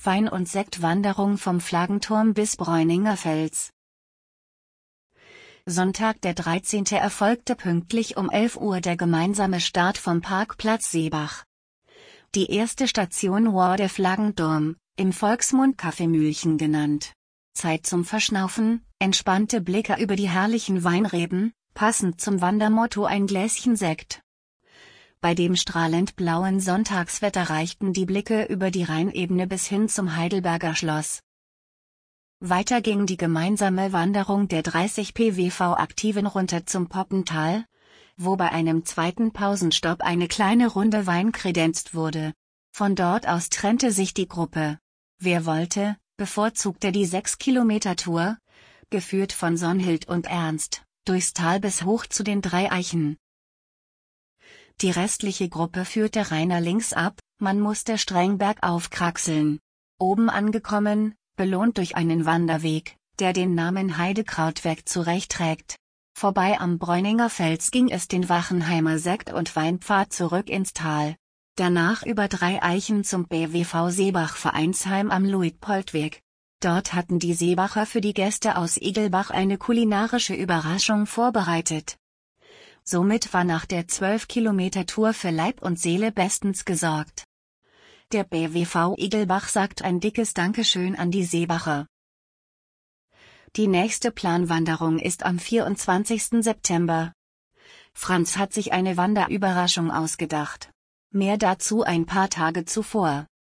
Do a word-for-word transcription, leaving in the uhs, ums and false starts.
Wein- und Sektwanderung vom Flaggenturm bis Bräuninger Fels. Sonntag der dreizehnte erfolgte pünktlich um elf Uhr der gemeinsame Start vom Parkplatz Seebach. Die erste Station war der Flaggenturm, im Volksmund Kaffeemühlchen genannt. Zeit zum Verschnaufen, entspannte Blicke über die herrlichen Weinreben, passend zum Wandermotto ein Gläschen Sekt. Bei dem strahlend blauen Sonntagswetter reichten die Blicke über die Rheinebene bis hin zum Heidelberger Schloss. Weiter ging die gemeinsame Wanderung der dreißig P W V-Aktiven runter zum Poppental, wo bei einem zweiten Pausenstopp eine kleine Runde Wein kredenzt wurde. Von dort aus trennte sich die Gruppe. Wer wollte, bevorzugte die sechs Kilometer Tour, geführt von Sonhild und Ernst, durchs Tal bis hoch zu den drei Eichen. Die restliche Gruppe führte Rainer links ab, man musste streng bergauf kraxeln. Oben angekommen, belohnt durch einen Wanderweg, der den Namen Heidekrautweg zurechtträgt. Vorbei am Bräuninger Fels ging es den Wachenheimer Sekt- und Weinpfad zurück ins Tal. Danach über drei Eichen zum B W V Seebach Vereinsheim am Luitpoldweg. Dort hatten die Seebacher für die Gäste aus Igelbach eine kulinarische Überraschung vorbereitet. Somit war nach der zwölf Kilometer Tour für Leib und Seele bestens gesorgt. Der B W V Igelbach sagt ein dickes Dankeschön an die Seebacher. Die nächste Planwanderung ist am vierundzwanzigsten September. Franz hat sich eine Wanderüberraschung ausgedacht. Mehr dazu ein paar Tage zuvor.